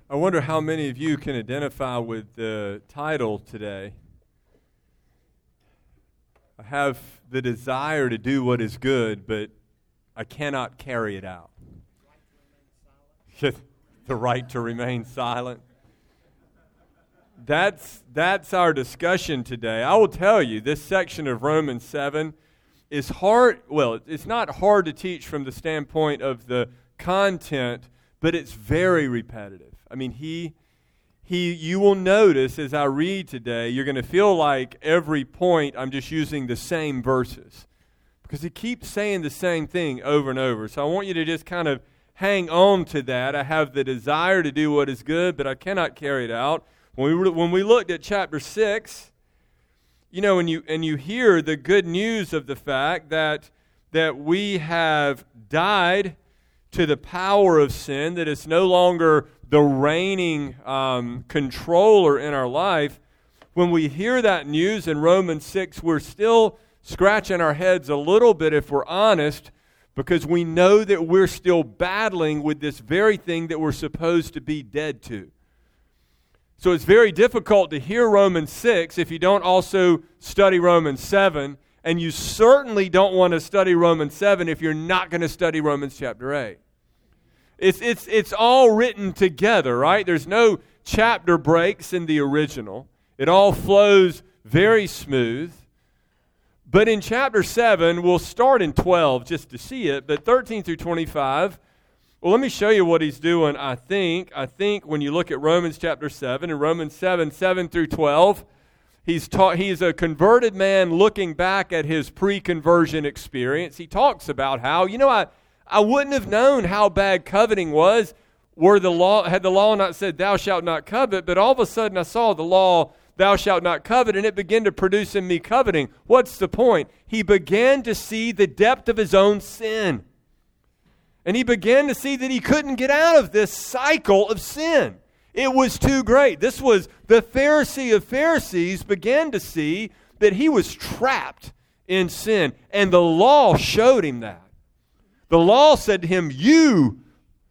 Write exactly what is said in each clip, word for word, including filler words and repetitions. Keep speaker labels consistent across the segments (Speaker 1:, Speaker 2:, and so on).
Speaker 1: I wonder how many of you can identify with the title today. I have the desire to do what is good, but I cannot carry it out. The right to remain silent. That's, that's our discussion today. I will tell you, this section of Romans seven is hard. Well, it's not hard to teach from the standpoint of the content, but it's very repetitive. I mean, he, he. You will notice as I read today, you're going to feel like every point I'm just using the same verses because he keeps saying the same thing over and over. So I want you to just kind of hang on to that. I have the desire to do what is good, but I cannot carry it out. When we when we looked at chapter six, you know, and you and you hear the good news of the fact that that we have died to the power of sin, that it's no longer the reigning um, controller in our life. When we hear that news in Romans six, we're still scratching our heads a little bit, if we're honest, because we know that we're still battling with this very thing that we're supposed to be dead to. So it's very difficult to hear Romans six if you don't also study Romans seven, and you certainly don't want to study Romans seven if you're not going to study Romans chapter eight. It's it's it's all written together, right? There's no chapter breaks in the original. It all flows very smooth. But in chapter seven, we'll start in twelve just to see it, but thirteen through twenty-five, well, let me show you what he's doing, I think. I think when you look at Romans chapter seven, and Romans seven, seven through twelve, he's taught, he's a converted man looking back at his pre-conversion experience. He talks about how, you know, I I wouldn't have known how bad coveting was were the law had the law not said, thou shalt not covet, but all of a sudden I saw the law, thou shalt not covet, and it began to produce in me coveting. What's the point? He began to see the depth of his own sin. And he began to see that he couldn't get out of this cycle of sin. It was too great. This was the Pharisee of Pharisees began to see that he was trapped in sin. And the law showed him that. The law said to him, you,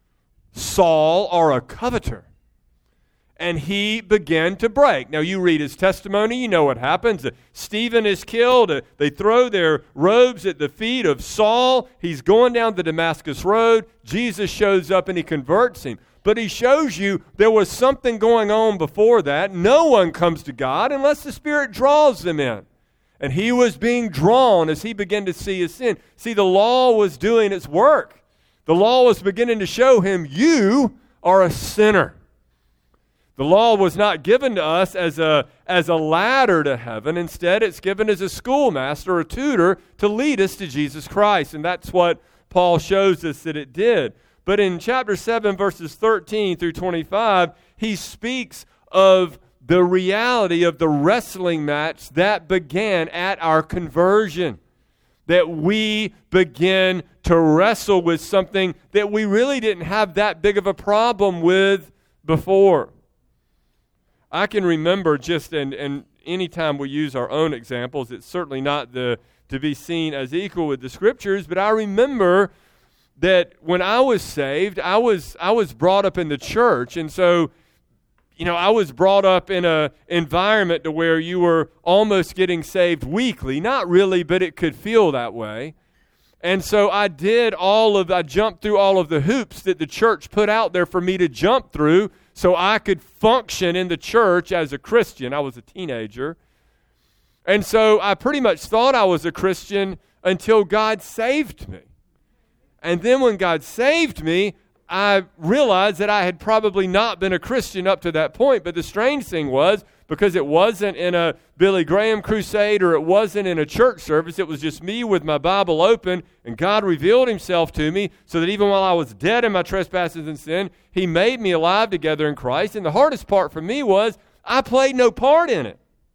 Speaker 1: Saul, are a coveter. And he began to break. Now you read his testimony, you know what happens. Stephen is killed. They throw their robes at the feet of Saul. He's going down the Damascus road. Jesus shows up and he converts him. But he shows you there was something going on before that. No one comes to God unless the Spirit draws them in. And he was being drawn as he began to see his sin. See, the law was doing its work. The law was beginning to show him, you are a sinner. The law was not given to us as a, as a ladder to heaven. Instead, it's given as a schoolmaster or a tutor to lead us to Jesus Christ. And that's what Paul shows us that it did. But in chapter seven, verses thirteen through twenty-five, he speaks of the reality of the wrestling match that began at our conversion. That we begin to wrestle with something that we really didn't have that big of a problem with before. I can remember just, and, and anytime we use our own examples, it's certainly not the to be seen as equal with the Scriptures, but I remember that when I was saved, I was I was brought up in the church, and so You know, I was brought up in an environment to where you were almost getting saved weekly. Not really, but it could feel that way. And so I did all of, I jumped through all of the hoops that the church put out there for me to jump through so I could function in the church as a Christian. I was a teenager. And so I pretty much thought I was a Christian until God saved me. And then when God saved me, I realized that I had probably not been a Christian up to that point. But the strange thing was, because it wasn't in a Billy Graham crusade or it wasn't in a church service, it was just me with my Bible open, and God revealed himself to me so that even while I was dead in my trespasses and sin, he made me alive together in Christ. And the hardest part for me was I played no part in it.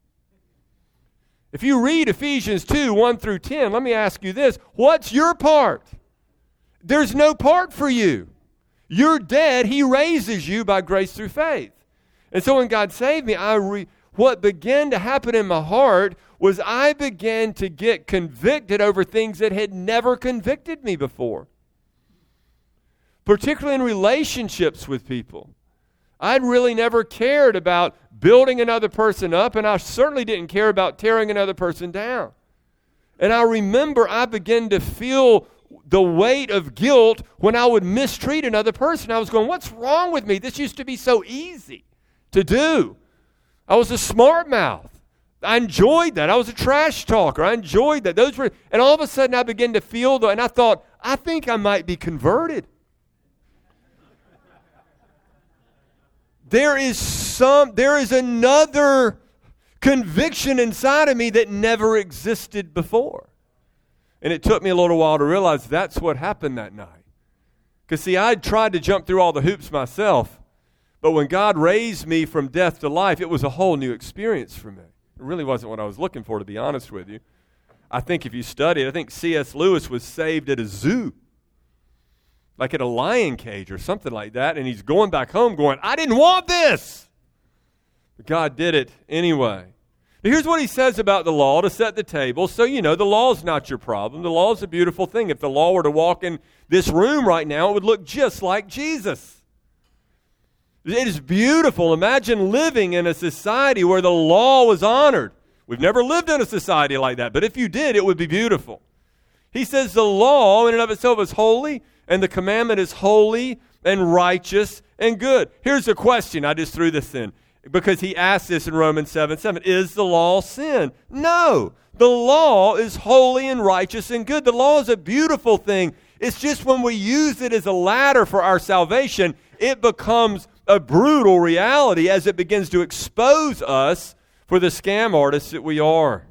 Speaker 1: If you read Ephesians two, one through ten, let me ask you this. What's your part? There's no part for you. You're dead. He raises you by grace through faith. And so when God saved me, I re- what began to happen in my heart was I began to get convicted over things that had never convicted me before. Particularly in relationships with people. I'd really never cared about building another person up, and I certainly didn't care about tearing another person down. And I remember I began to feel the weight of guilt when I would mistreat another person. I was going, what's wrong with me? This used to be so easy to do. I was a smart mouth. I enjoyed that. I was a trash talker. I enjoyed that. Those were, and all of a sudden I began to feel, the, and I thought, I think I might be converted. There is some, there is another conviction inside of me that never existed before. And it took me a little while to realize that's what happened that night. Because see, I'd tried to jump through all the hoops myself, but when God raised me from death to life, it was a whole new experience for me. It really wasn't what I was looking for, to be honest with you. I think if you study it, I think C S Lewis was saved at a zoo, like at a lion cage or something like that, and he's going back home going, I didn't want this. But God did it anyway. Now here's what he says about the law to set the table. So, you know, the law is not your problem. The law is a beautiful thing. If the law were to walk in this room right now, it would look just like Jesus. It is beautiful. Imagine living in a society where the law was honored. We've never lived in a society like that, but if you did, it would be beautiful. He says the law in and of itself is holy, and the commandment is holy and righteous and good. Here's a question. I just threw this in because he asked this in Romans seven seven. Is the law sin? No. The law is holy and righteous and good. The law is a beautiful thing. It's just when we use it as a ladder for our salvation, it becomes a brutal reality as it begins to expose us for the scam artists that we are.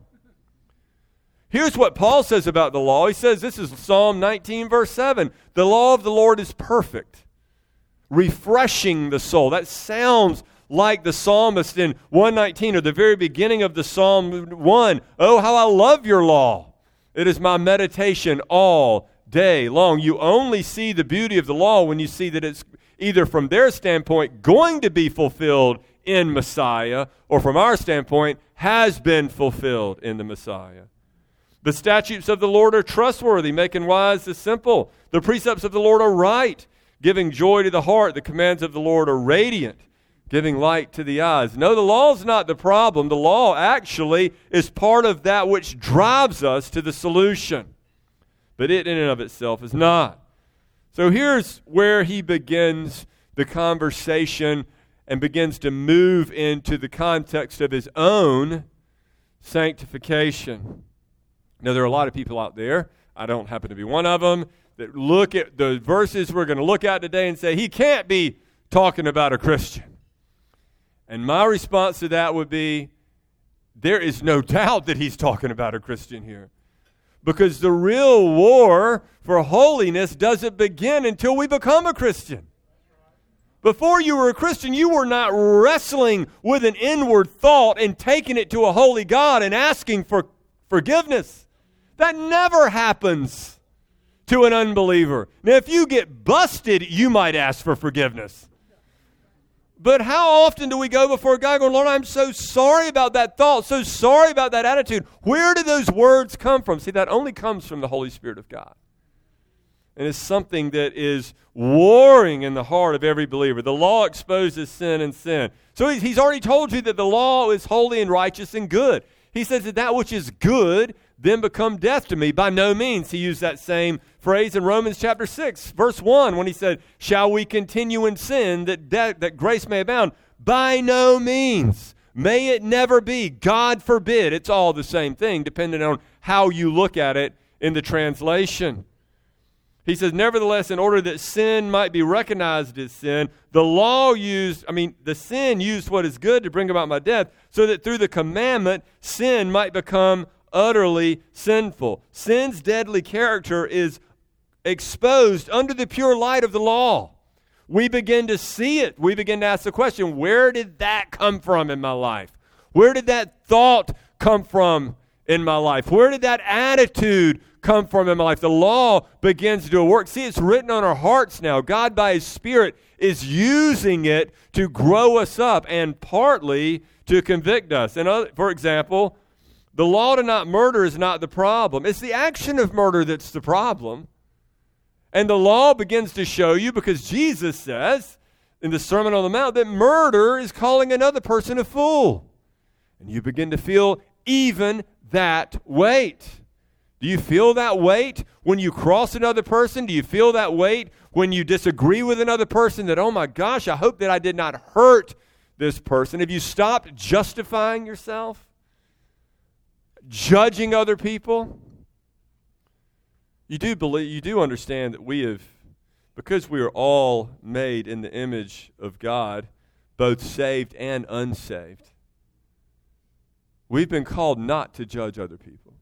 Speaker 1: Here's what Paul says about the law. He says, this is Psalm nineteen, verse seven. The law of the Lord is perfect, refreshing the soul. That sounds like the psalmist in one nineteen, or the very beginning of the Psalm one. Oh, how I love your law. It is my meditation all day long. You only see the beauty of the law when you see that it's either from their standpoint going to be fulfilled in Messiah, or from our standpoint has been fulfilled in the Messiah. The statutes of the Lord are trustworthy, making wise the simple. The precepts of the Lord are right, giving joy to the heart. The commands of the Lord are radiant, giving light to the eyes. No, the law is not the problem. The law actually is part of that which drives us to the solution. But it in and of itself is not. So here's where he begins the conversation and begins to move into the context of his own sanctification. Now, there are a lot of people out there, I don't happen to be one of them, that look at the verses we're going to look at today and say, he can't be talking about a Christian. And my response to that would be, there is no doubt that he's talking about a Christian here. Because the real war for holiness doesn't begin until we become a Christian. Before you were a Christian, you were not wrestling with an inward thought and taking it to a holy God and asking for forgiveness. That never happens to an unbeliever. Now, if you get busted, you might ask for forgiveness. But how often do we go before God going, Lord, I'm so sorry about that thought, so sorry about that attitude. Where do those words come from? See, that only comes from the Holy Spirit of God. And it's something that is warring in the heart of every believer. The law exposes sin and sin. So he's already told you that the law is holy and righteous and good. He says that that which is good then become death to me. By no means. He used that same phrase in Romans chapter six, verse one, when he said, shall we continue in sin that, de- that grace may abound? By no means. May it never be. God forbid. It's all the same thing, depending on how you look at it in the translation. He says, nevertheless, in order that sin might be recognized as sin, the law used, I mean, the sin used what is good to bring about my death, so that through the commandment, sin might become utterly sinful. Sin's deadly character is exposed under the pure light of the law. We begin to see it. We begin to ask the question, where did that come from in my life? Where did that thought come from in my life? Where did that attitude come from in my life? The law begins to do a work. See, it's written on our hearts now. God, by His Spirit, is using it to grow us up and partly to convict us. And other, for example, the law to not murder is not the problem. It's the action of murder that's the problem. And the law begins to show you, because Jesus says in the Sermon on the Mount that murder is calling another person a fool. And you begin to feel even that weight. Do you feel that weight when you cross another person? Do you feel that weight when you disagree with another person that, oh my gosh, I hope that I did not hurt this person? Have you stopped justifying yourself? Judging other people? You do believe, you do understand that we have, because we are all made in the image of God, both saved and unsaved, we've been called not to judge other people.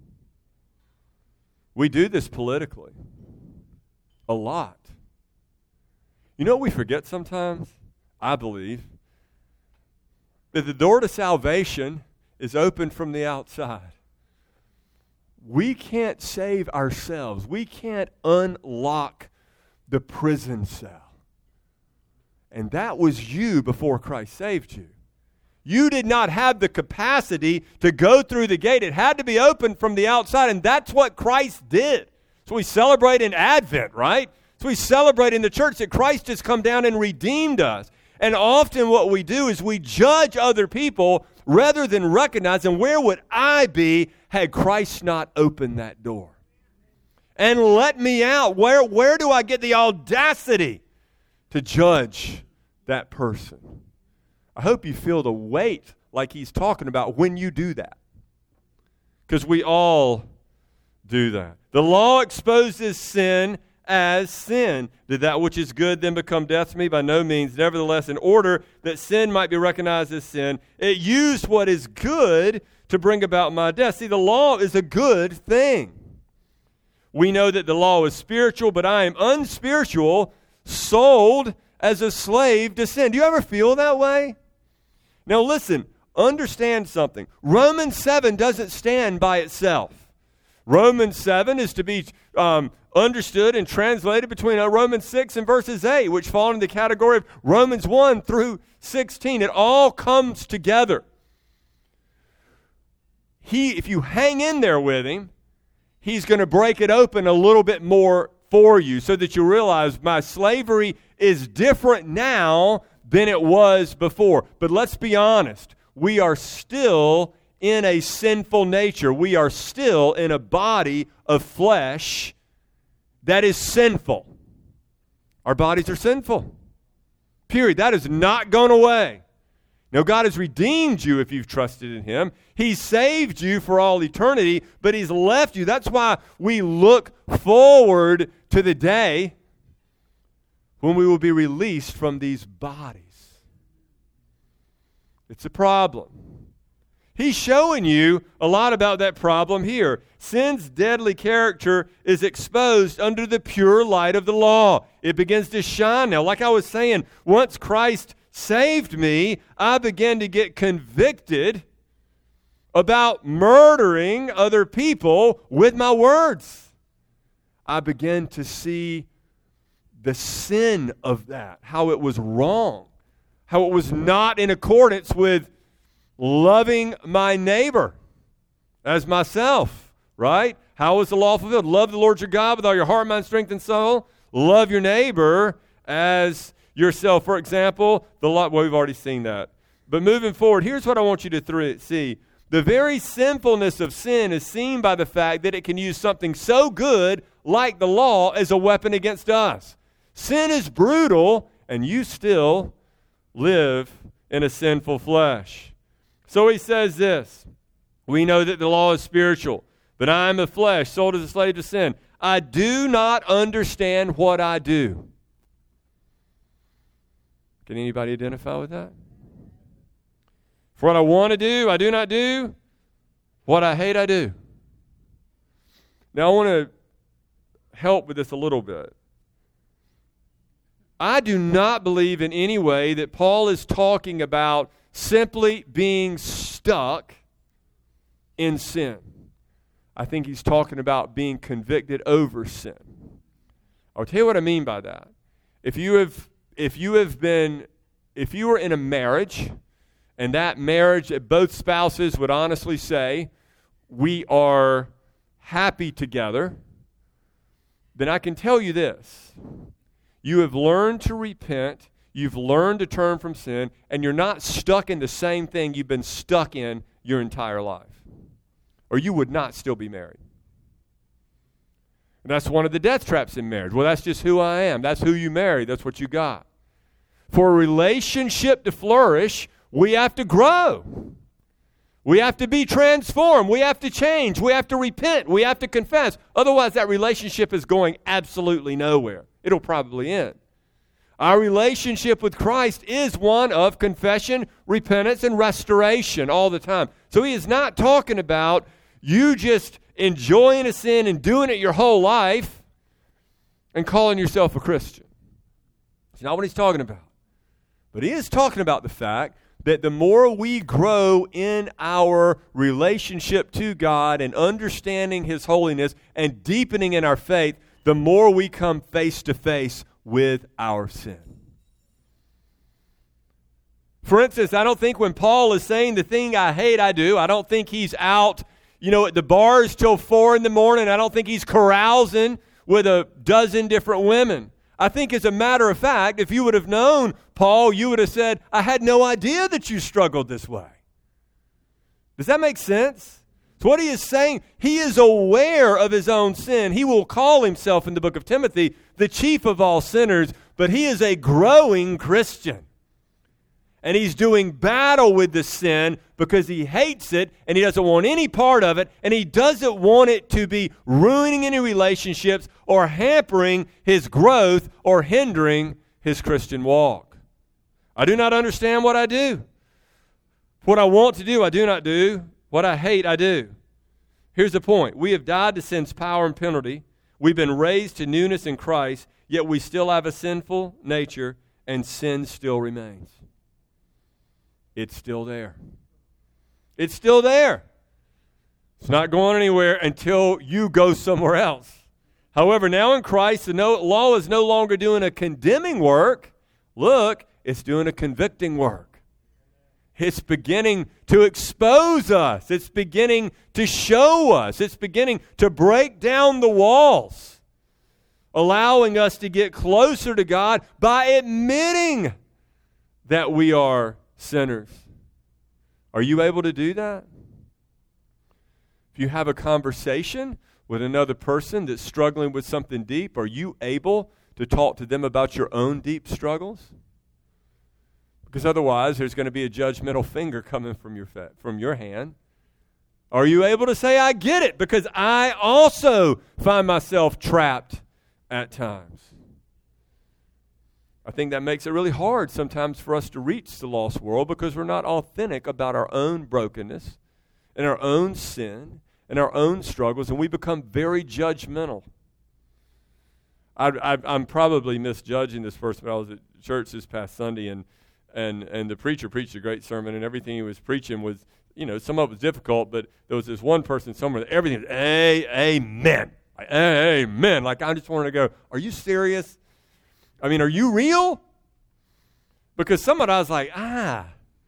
Speaker 1: We do this politically a lot. You know what we forget sometimes? I believe that the door to salvation is open from the outside. We can't save ourselves. We can't unlock the prison cell. And that was you before Christ saved you. You did not have the capacity to go through the gate. It had to be opened from the outside, and that's what Christ did. So we celebrate in Advent, right? So we celebrate in the church that Christ has come down and redeemed us. And often what we do is we judge other people rather than recognizing, where would I be had Christ not opened that door? And let me out. Where, where do I get the audacity to judge that person? I hope you feel the weight like he's talking about when you do that. Because we all do that. The law exposes sin as sin. Did that which is good then become death to me? By no means. Nevertheless, in order that sin might be recognized as sin, it used what is good to bring about my death. See, the law is a good thing. We know that the law is spiritual, but I am unspiritual, sold as a slave to sin. Do you ever feel that way? Now listen, understand something. Romans seven doesn't stand by itself. Romans seven is to be um, understood and translated between uh, Romans six and verses eight, which fall in the category of Romans one through sixteen. It all comes together. He, if you hang in there with him, he's going to break it open a little bit more for you so that you realize my slavery is different now than it was before. But let's be honest, we are still in a sinful nature. We are still in a body of flesh that is sinful. Our bodies are sinful. Period. That has not gone away. Now, God has redeemed you if you've trusted in him. He saved you for all eternity, but he's left you. That's why we look forward to the day when we will be released from these bodies. It's a problem. He's showing you a lot about that problem here. Sin's deadly character is exposed under the pure light of the law. It begins to shine now. Like I was saying, once Christ saved me, I began to get convicted about murdering other people with my words. I began to see the sin of that, how it was wrong, how it was not in accordance with loving my neighbor as myself, right? How is the law fulfilled? Love the Lord your God with all your heart, mind, strength, and soul. Love your neighbor as yourself. For example, the law, well, we've already seen that. But moving forward, here's what I want you to th- see. The very sinfulness of sin is seen by the fact that it can use something so good like the law as a weapon against us. Sin is brutal, and you still live in a sinful flesh. So he says this, we know that the law is spiritual, but I am a flesh, sold as a slave to sin. I do not understand what I do. Can anybody identify with that? For what I want to do, I do not do. What I hate, I do. Now I want to help with this a little bit. I do not believe in any way that Paul is talking about simply being stuck in sin. I think he's talking about being convicted over sin. I'll tell you what I mean by that. If you have, if you have been, if you were in a marriage, and that marriage, both spouses would honestly say, we are happy together, then I can tell you this. You have learned to repent. You've learned to turn from sin, and you're not stuck in the same thing you've been stuck in your entire life. Or you would not still be married. And that's one of the death traps in marriage. Well, that's just who I am. That's who you marry. That's what you got. For a relationship to flourish, we have to grow. We have to be transformed. We have to change. We have to repent. We have to confess. Otherwise, that relationship is going absolutely nowhere. It'll probably end. Our relationship with Christ is one of confession, repentance, and restoration all the time. So he is not talking about you just enjoying a sin and doing it your whole life and calling yourself a Christian. It's not what he's talking about. But he is talking about the fact that the more we grow in our relationship to God and understanding his holiness and deepening in our faith, the more we come face to face with our sin. For instance, I don't think when Paul is saying the thing I hate I do, I don't think he's out, you know, at the bars till four in the morning. I don't think he's carousing with a dozen different women. I think as a matter of fact, if you would have known Paul, you would have said, I had no idea that you struggled this way. Does that make sense? So what he is saying, he is aware of his own sin. He will call himself in the book of Timothy the chief of all sinners, but he is a growing Christian. And he's doing battle with the sin because he hates it and he doesn't want any part of it, and he doesn't want it to be ruining any relationships or hampering his growth or hindering his Christian walk. I do not understand what I do. What I want to do, I do not do. What I hate, I do. Here's the point. We have died to sin's power and penalty. We've been raised to newness in Christ, yet we still have a sinful nature, and sin still remains. It's still there. It's still there. It's not going anywhere until you go somewhere else. However, now in Christ, the no, law is no longer doing a condemning work. Look, it's doing a convicting work. It's beginning to expose us. It's beginning to show us. It's beginning to break down the walls, allowing us to get closer to God by admitting that we are sinners. Are you able to do that? If you have a conversation with another person that's struggling with something deep, are you able to talk to them about your own deep struggles? Because otherwise, there's going to be a judgmental finger coming from your fa- from your hand. Are you able to say, I get it, because I also find myself trapped at times? I think that makes it really hard sometimes for us to reach the lost world because we're not authentic about our own brokenness and our own sin and our own struggles, and we become very judgmental. I, I, I'm probably misjudging this person, but I was at church this past Sunday, and and and the preacher preached a great sermon, and everything he was preaching was, you know, some of it was difficult, but there was this one person somewhere that everything was, a, amen, like, amen. Like, I just wanted to go, are you serious? I mean, are you real? Because some of it I was like, ah,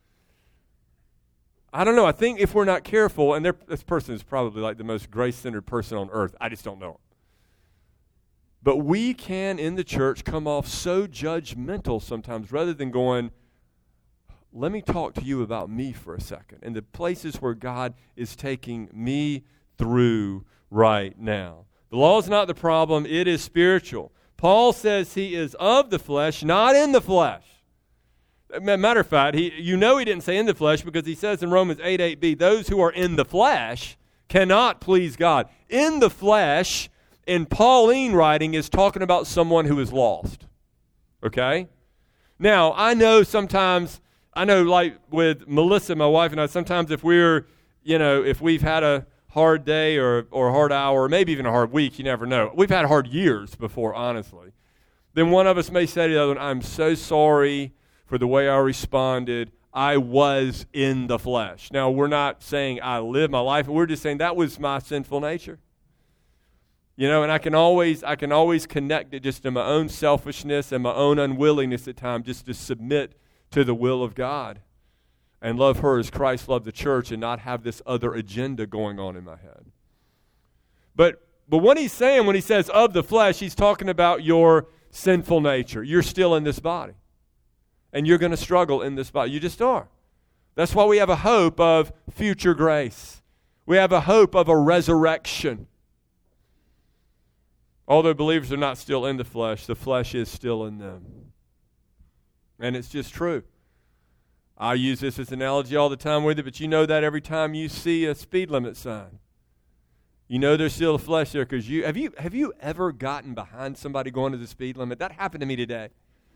Speaker 1: I don't know. I think if we're not careful, and this person is probably like the most grace-centered person on earth. I just don't know. But we can, in the church, come off so judgmental sometimes rather than going, let me talk to you about me for a second and the places where God is taking me through right now. The law is not the problem. It is spiritual. Paul says he is of the flesh, not in the flesh. Matter of fact, he, you know he didn't say in the flesh because he says in Romans eight eight b, those who are in the flesh cannot please God. In the flesh, in Pauline writing, is talking about someone who is lost. Okay? Now, I know sometimes, I know like with Melissa, my wife, and I, sometimes if we're, you know, if we've had a hard day or, or a hard hour, or maybe even a hard week, you never know. We've had hard years before, honestly. Then one of us may say to the other one, I'm so sorry for the way I responded. I was in the flesh. Now, we're not saying I live my life. We're just saying that was my sinful nature. You know, and I can always I can always connect it just to my own selfishness and my own unwillingness at times just to submit to the will of God and love her as Christ loved the church and not have this other agenda going on in my head. But but what he's saying when he says of the flesh, he's talking about your sinful nature. You're still in this body. And you're going to struggle in this body. You just are. That's why we have a hope of future grace. We have a hope of a resurrection. Although believers are not still in the flesh, the flesh is still in them. And it's just true. I use this as an analogy all the time with it, but you know that every time you see a speed limit sign. You know there's still a flesh there because you have you have you ever gotten behind somebody going to the speed limit? That happened to me today.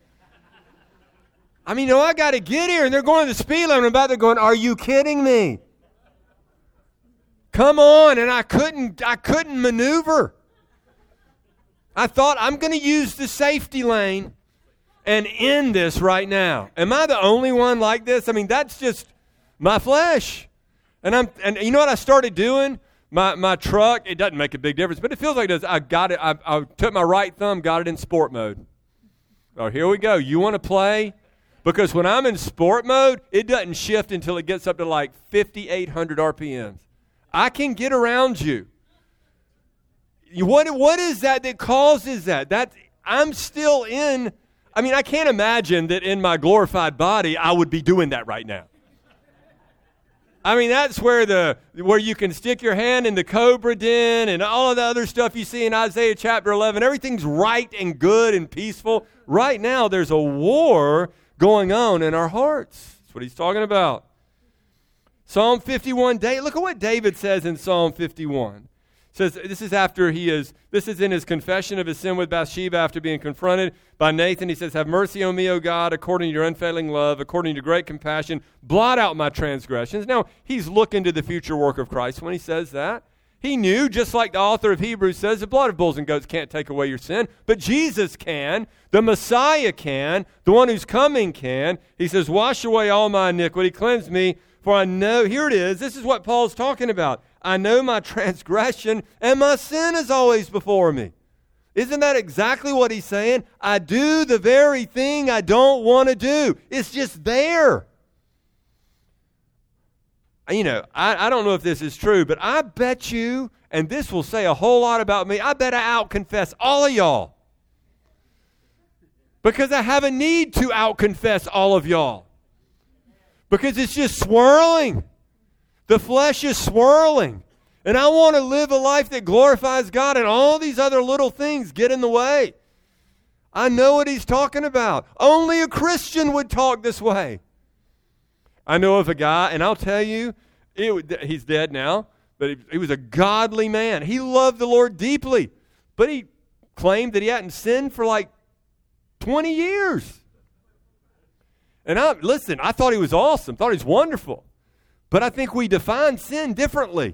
Speaker 1: I mean, you know, I got to get here, and they're going to the speed limit. I'm about to going, are you kidding me? Come on, and I couldn't I couldn't maneuver. I thought I'm going to use the safety lane and end this right now. Am I the only one like this? I mean, that's just my flesh. And I'm and you know what I started doing? My my truck, it doesn't make a big difference, but it feels like it does. I got it, I, I took my right thumb, got it in sport mode. Oh, here we go. You want to play? Because when I'm in sport mode, it doesn't shift until it gets up to like fifty-eight hundred R P Ms. I can get around you. What what is that that causes that? That I'm still in. I mean, I can't imagine that in my glorified body I would be doing that right now. I mean, that's where the where you can stick your hand in the cobra den and all of the other stuff you see in Isaiah chapter eleven. Everything's right and good and peaceful. Right now, there's a war going on in our hearts. That's what he's talking about. Psalm fifty-one, look at what David says in Psalm fifty-one. It says this is after he is, this is in his confession of his sin with Bathsheba after being confronted by Nathan. He says, have mercy on me, O God, according to your unfailing love, according to great compassion, blot out my transgressions. Now, he's looking to the future work of Christ when he says that. He knew, just like the author of Hebrews says, the blood of bulls and goats can't take away your sin, but Jesus can, the Messiah can, the one who's coming can. He says, wash away all my iniquity, cleanse me, for I know, here it is, this is what Paul's talking about. I know my transgression, and my sin is always before me. Isn't that exactly what he's saying? I do the very thing I don't want to do. It's just there. You know, I, I don't know if this is true, but I bet you, and this will say a whole lot about me, I bet I out-confess all of y'all. Because I have a need to out-confess all of y'all. Because it's just swirling. The flesh is swirling. And I want to live a life that glorifies God, and all these other little things get in the way. I know what he's talking about. Only a Christian would talk this way. I know of a guy, and I'll tell you, it, he's dead now, but he, he was a godly man. He loved the Lord deeply, but he claimed that he hadn't sinned for like twenty years. And I listen, I thought he was awesome, thought he was wonderful. But I think we define sin differently.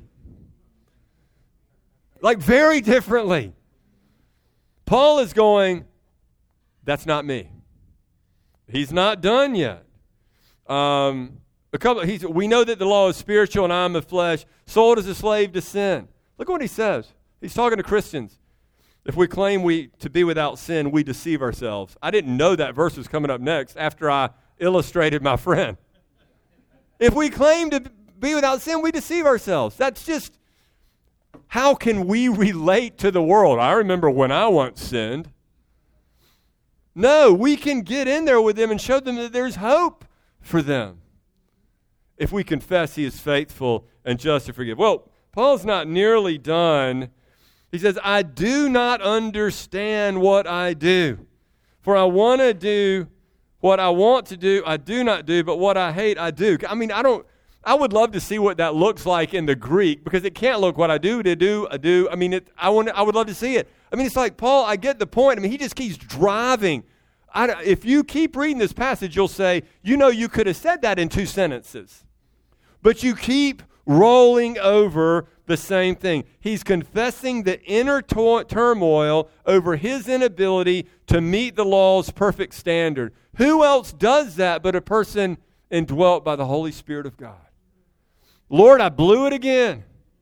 Speaker 1: Like very differently. Paul is going, that's not me. He's not done yet. Um, a couple. He's, we know that the law is spiritual and I am of flesh, sold as a slave to sin. Look what he says. He's talking to Christians. If we claim we to be without sin, we deceive ourselves. I didn't know that verse was coming up next after I illustrated my friend. If we claim to be without sin, we deceive ourselves. That's just, how can we relate to the world? I remember when I once sinned. No, we can get in there with them and show them that there's hope for them. If we confess, he is faithful and just to forgive. Well, Paul's not nearly done. He says, I do not understand what I do. For I want to do what I want to do, I do not do, but what I hate, I do. I mean, I don't, I would love to see what that looks like in the Greek, because it can't look what I do to do, I do. I mean, it, I want, I would love to see it. I mean, it's like, Paul, I get the point. I mean, he just keeps driving. I, if you keep reading this passage, you'll say, you know, you could have said that in two sentences. But you keep rolling over the same thing. He's confessing the inner to- turmoil over his inability to meet the law's perfect standard. Who else does that but a person indwelt by the Holy Spirit of God? Lord, I blew it again.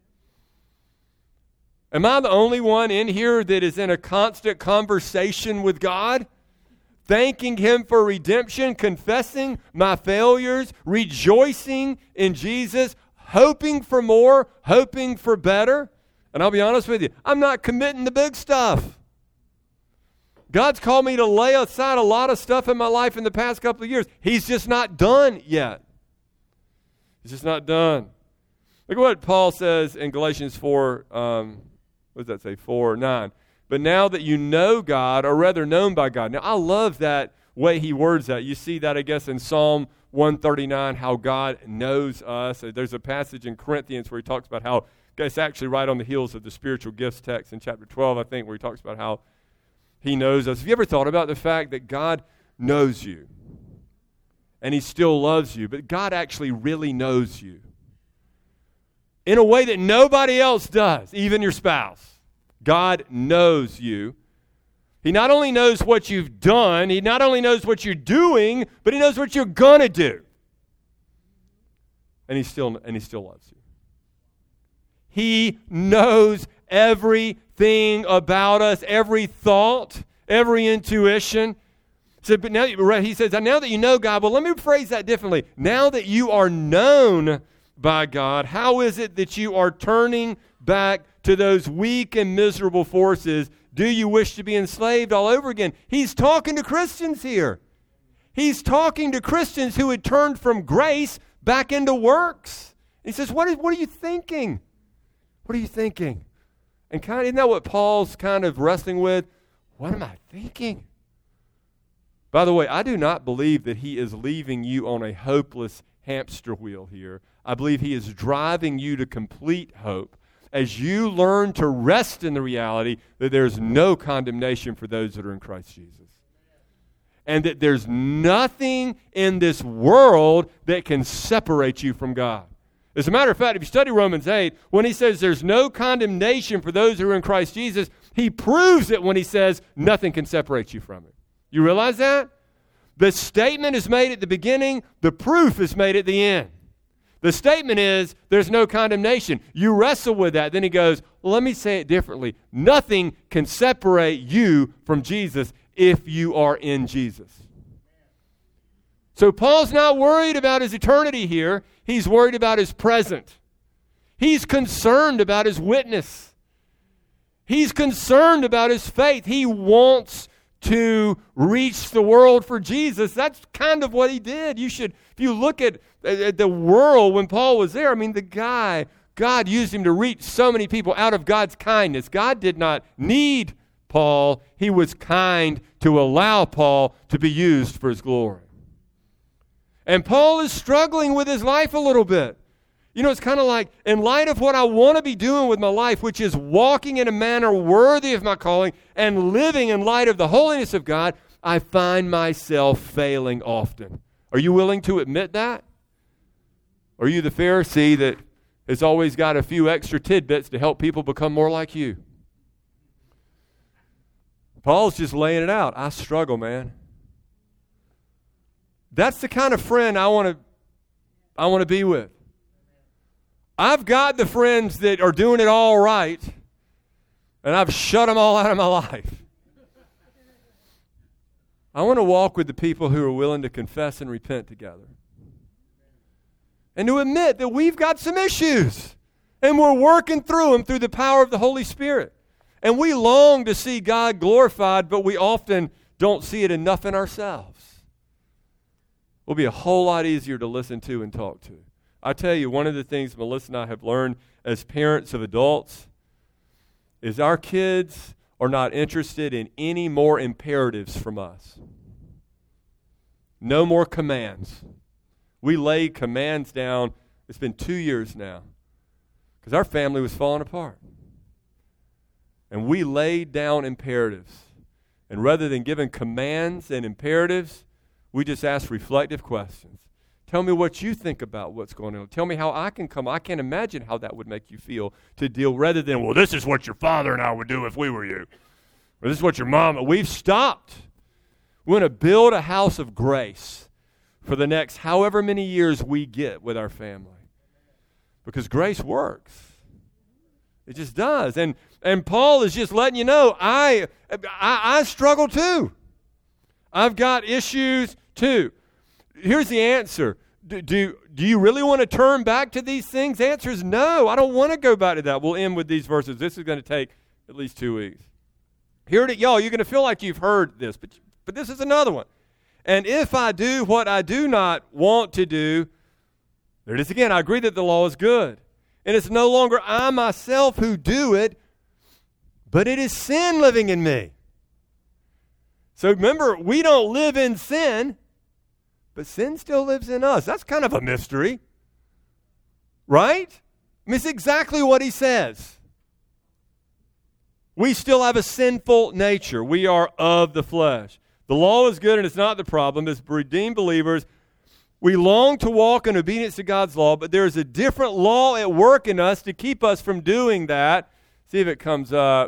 Speaker 1: Am I the only one in here that is in a constant conversation with God? Thanking him for redemption, confessing my failures, rejoicing in Jesus, hoping for more, hoping for better. And I'll be honest with you, I'm not committing the big stuff. God's called me to lay aside a lot of stuff in my life in the past couple of years. He's just not done yet. He's just not done. Look at what Paul says in Galatians four, um, what does that say, four, nine. But now that you know God, or rather known by God. Now, I love that way he words that. You see that, I guess, in Psalm one thirty-nine, how God knows us. There's a passage in Corinthians where he talks about how, it's actually right on the heels of the spiritual gifts text in chapter twelve, I think, where he talks about how he knows us. Have you ever thought about the fact that God knows you and he still loves you, but God actually really knows you in a way that nobody else does, even your spouse? God knows you. He not only knows what you've done, he not only knows what you're doing, but he knows what you're going to do. And he still and he still loves you. He knows everything about us, every thought, every intuition. So, but now he says, now that you know God, well, let me phrase that differently. Now that you are known by God, how is it that you are turning back to those weak and miserable forces? Do you wish to be enslaved all over again? He's talking to Christians here. He's talking to Christians who had turned from grace back into works. He says, what, is, what are you thinking? What are you thinking? And kind of, isn't that what Paul's kind of wrestling with? What am I thinking? By the way, I do not believe that he is leaving you on a hopeless hamster wheel here. I believe he is driving you to complete hope as you learn to rest in the reality that there's no condemnation for those that are in Christ Jesus. And that there's nothing in this world that can separate you from God. As a matter of fact, if you study Romans eight, when he says there's no condemnation for those who are in Christ Jesus, he proves it when he says nothing can separate you from it. You realize that? The statement is made at the beginning, the proof is made at the end. The statement is there's no condemnation. You wrestle with that. Then he goes, well, let me say it differently. Nothing can separate you from Jesus if you are in Jesus. So Paul's not worried about his eternity here. He's worried about his present. He's concerned about his witness. He's concerned about his faith. He wants to reach the world for Jesus. That's kind of what he did. You should, if you look at, at the world when Paul was there, I mean, the guy, God used him to reach so many people out of God's kindness. God did not need Paul. He was kind to allow Paul to be used for his glory. And Paul is struggling with his life a little bit. You know, it's kind of like, in light of what I want to be doing with my life, which is walking in a manner worthy of my calling and living in light of the holiness of God, I find myself failing often. Are you willing to admit that? Are you the Pharisee that has always got a few extra tidbits to help people become more like you? Paul's just laying it out. I struggle, man. That's the kind of friend I want to I want to be with. I've got the friends that are doing it all right, and I've shut them all out of my life. I want to walk with the people who are willing to confess and repent together. And to admit that we've got some issues, and we're working through them through the power of the Holy Spirit. And we long to see God glorified, but we often don't see it enough in ourselves. Will be a whole lot easier to listen to and talk to. I tell you, one of the things Melissa and I have learned as parents of adults is our kids are not interested in any more imperatives from us. No more commands. We lay commands down. It's been two years now because our family was falling apart. And we laid down imperatives. And rather than giving commands and imperatives, we just ask reflective questions. Tell me what you think about what's going on. Tell me how I can come. I can't imagine how that would make you feel to deal rather than, well, this is what your father and I would do if we were you. Or this is what your mom. We've stopped. We're going to build a house of grace for the next however many years we get with our family. Because grace works. It just does. And and Paul is just letting you know, I I, I struggle too. I've got issues too. Here's the answer. Do, do, do you really want to turn back to these things? The answer is no. I don't want to go back to that. We'll end with these verses. This is going to take at least two weeks. Hear it, y'all. You're going to feel like you've heard this, but, but this is another one. And if I do what I do not want to do, there it is again. I agree that the law is good. And it's no longer I myself who do it, but it is sin living in me. So remember, we don't live in sin, but sin still lives in us. That's kind of a mystery, right? I mean, it's exactly what he says. We still have a sinful nature. We are of the flesh. The law is good and it's not the problem. As redeemed believers, we long to walk in obedience to God's law, but there is a different law at work in us to keep us from doing that. See if it comes up.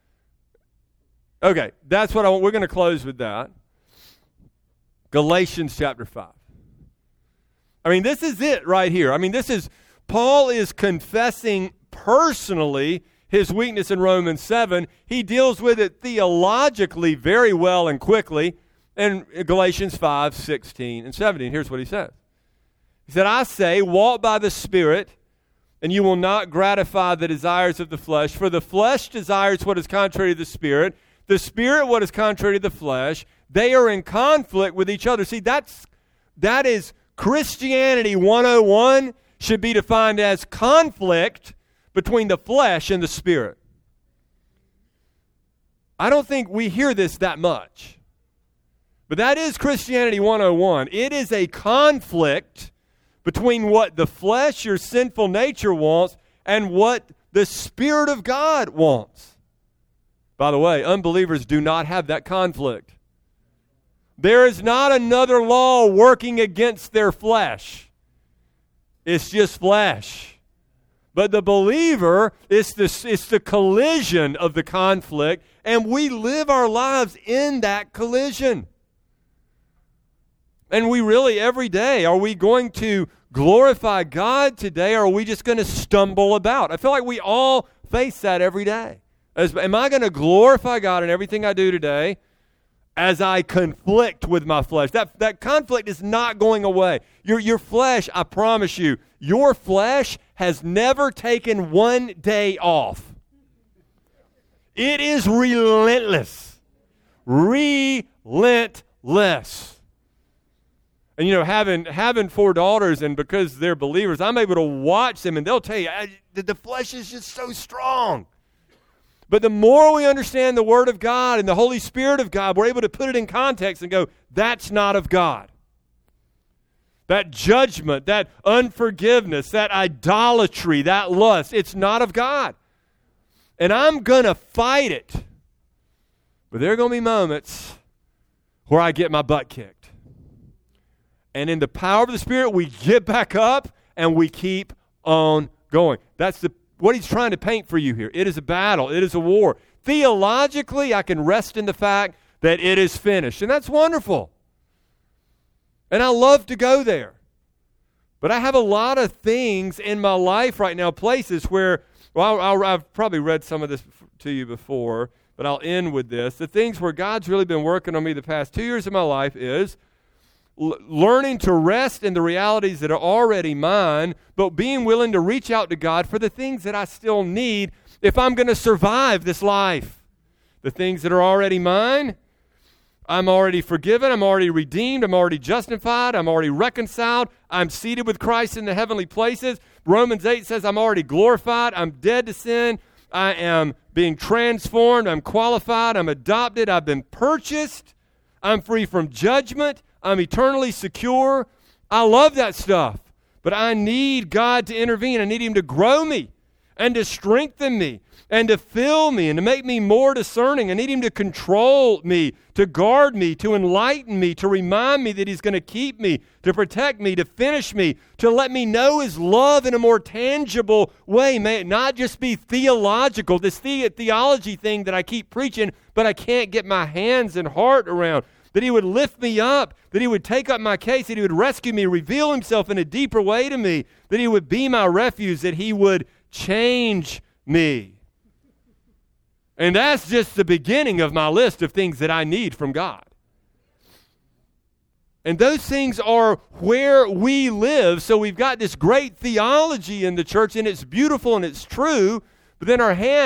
Speaker 1: Okay, that's what I want. We're going to close with that. Galatians chapter five. I mean, this is it right here. I mean, this is, Paul is confessing personally his weakness in Romans seven. He deals with it theologically very well and quickly in Galatians five, sixteen, and seventeen. Here's what he says. He said, I say, walk by the Spirit, and you will not gratify the desires of the flesh. For the flesh desires what is contrary to the Spirit, the Spirit what is contrary to the flesh. They are in conflict with each other. See, that's that is Christianity one oh one should be defined as conflict between the flesh and the Spirit. I don't think we hear this that much. But that is Christianity one oh one. It is a conflict between what the flesh, your sinful nature wants, and what the Spirit of God wants. By the way, unbelievers do not have that conflict. There is not another law working against their flesh. It's just flesh. But the believer, it's the, it's the collision of the conflict, and we live our lives in that collision. And we really, every day, are we going to glorify God today, or are we just going to stumble about? I feel like we all face that every day. As, am I going to glorify God in everything I do today as I conflict with my flesh? That, that conflict is not going away. Your, your flesh, I promise you, your flesh has never taken one day off. It is relentless. Relentless. And, you know, having having four daughters, and because they're believers, I'm able to watch them, and they'll tell you, I, the, the flesh is just so strong. But the more we understand the Word of God and the Holy Spirit of God, we're able to put it in context and go, that's not of God. That judgment, that unforgiveness, that idolatry, that lust, it's not of God. And I'm going to fight it. But there are going to be moments where I get my butt kicked. And in the power of the Spirit, we get back up and we keep on going. That's the what he's trying to paint for you here. It is a battle. It is a war. Theologically, I can rest in the fact that it is finished. And that's wonderful. And I love to go there. But I have a lot of things in my life right now, places where, well, I'll, I've probably read some of this to you before, but I'll end with this. The things where God's really been working on me the past two years of my life is l- learning to rest in the realities that are already mine, but being willing to reach out to God for the things that I still need if I'm going to survive this life. The things that are already mine, I'm already forgiven, I'm already redeemed, I'm already justified, I'm already reconciled, I'm seated with Christ in the heavenly places. Romans eight says I'm already glorified, I'm dead to sin, I am being transformed, I'm qualified, I'm adopted, I've been purchased, I'm free from judgment, I'm eternally secure. I love that stuff, but I need God to intervene. I need Him to grow me and to strengthen me and to fill me and to make me more discerning. I need Him to control me, to guard me, to enlighten me, to remind me that He's going to keep me, to protect me, to finish me, to let me know His love in a more tangible way. May it not just be theological, this the- theology thing that I keep preaching, but I can't get my hands and heart around. That He would lift me up, that He would take up my case, that He would rescue me, reveal Himself in a deeper way to me, that He would be my refuge, that He would change me. And that's just the beginning of my list of things that I need from God. And those things are where we live. So we've got this great theology in the church, and it's beautiful and it's true, but then our hands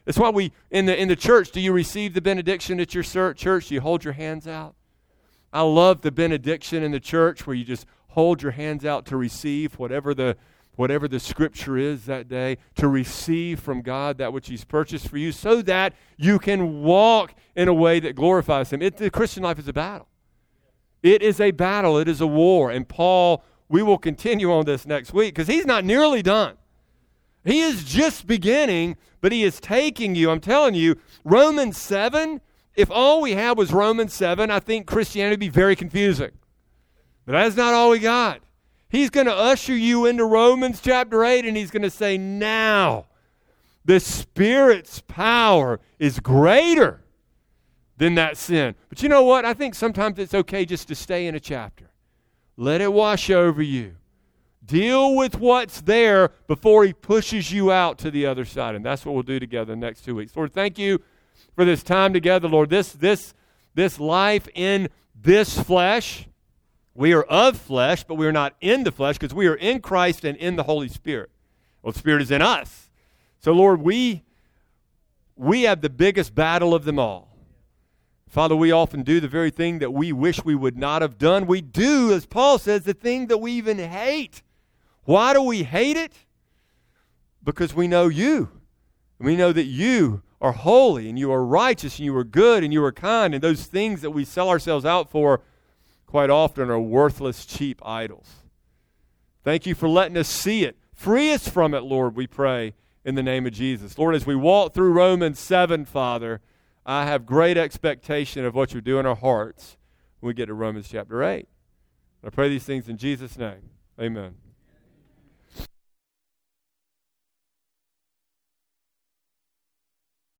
Speaker 1: That's why we, in the in the church, do you receive the benediction at your church? Do you hold your hands out? I love the benediction in the church where you just hold your hands out to receive whatever the whatever the scripture is that day, to receive from God that which he's purchased for you so that you can walk in a way that glorifies him. It, the Christian life is a battle. It is a battle. It is a war. And Paul, we will continue on this next week because he's not nearly done. He is just beginning, but he is taking you. I'm telling you, Romans seven, if all we had was Romans seven, I think Christianity would be very confusing. But that's not all we got. He's going to usher you into Romans chapter eight, and he's going to say, now, the Spirit's power is greater than that sin. But you know what? I think sometimes it's okay just to stay in a chapter. Let it wash over you. Deal with what's there before he pushes you out to the other side. And that's what we'll do together the next two weeks. Lord, thank you for this time together, Lord. This, this, this life in this flesh. We are of flesh, but we are not in the flesh because we are in Christ and in the Holy Spirit. Well, the Spirit is in us. So, Lord, we, we have the biggest battle of them all. Father, we often do the very thing that we wish we would not have done. We do, as Paul says, the thing that we even hate. Why do we hate it? Because we know you. We know that you are holy and you are righteous and you are good and you are kind. And those things that we sell ourselves out for quite often are worthless, cheap idols. Thank you for letting us see it. Free us from it, Lord, we pray in the name of Jesus. Lord, as we walk through Romans seven, Father, I have great expectation of what you do in our hearts when we get to Romans chapter eight. I pray these things in Jesus' name. Amen.